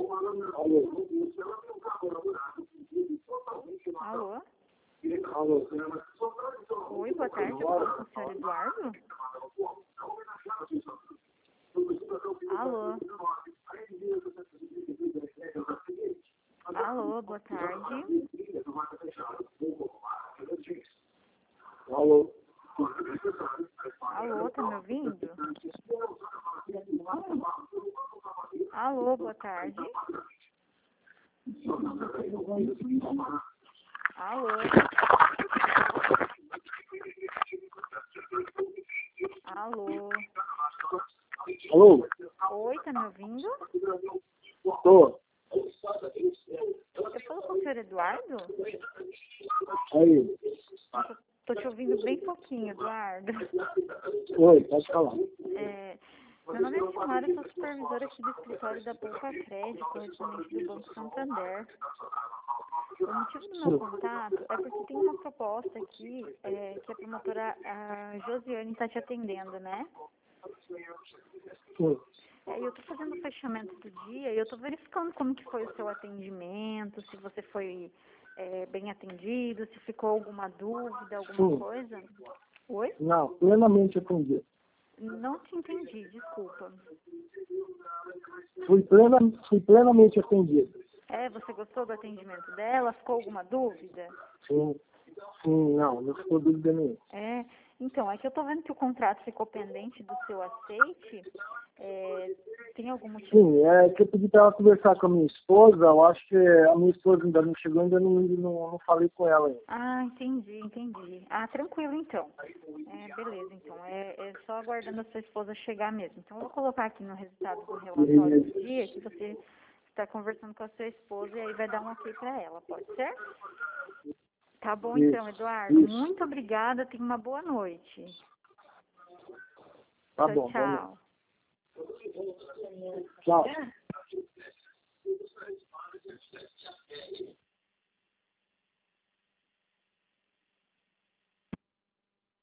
Alô? Alô? Oi, boa tarde, eu falo com o senhor Eduardo? Alô? Alô, boa tarde. Alô? Alô, tá me ouvindo? Alô, boa tarde. Alô? Alô? Alô? Oi, tá me ouvindo? Tô. Eu falo com o senhor Eduardo? Aí. Nossa, tô te ouvindo bem pouquinho, Eduardo. Oi, pode falar. Meu nome é Silmara, eu sou supervisora aqui do escritório da Poupa Crédito, correspondente do Banco Santander. O motivo do meu contato é porque tem uma proposta aqui que a promotora a Josiane está te atendendo, né? Sim. Eu estou fazendo o fechamento do dia e eu estou verificando como que foi o seu atendimento, se você foi bem atendido, se ficou alguma dúvida, alguma coisa. Oi? Não, plenamente atendido. Não te entendi, desculpa. Fui plenamente atendido. Você gostou do atendimento dela? Ficou alguma dúvida? Sim. Sim, não ficou dúvida nenhuma. Então, é que eu tô vendo que o contrato ficou pendente do seu aceite. Tem algum motivo? Sim, é que eu pedi para ela conversar com a minha esposa. Eu acho que a minha esposa ainda não chegou, ainda não falei com ela ainda. Ah, entendi. Ah, tranquilo então. Beleza, então. É só aguardando a sua esposa chegar mesmo. Então, eu vou colocar aqui no resultado do relatório do dia que você está conversando com a sua esposa e aí vai dar um ok para ela, pode ser? Tá bom então, Eduardo. Muito obrigada. Tenha uma boa noite. Tá bom. Tchau. Tchau.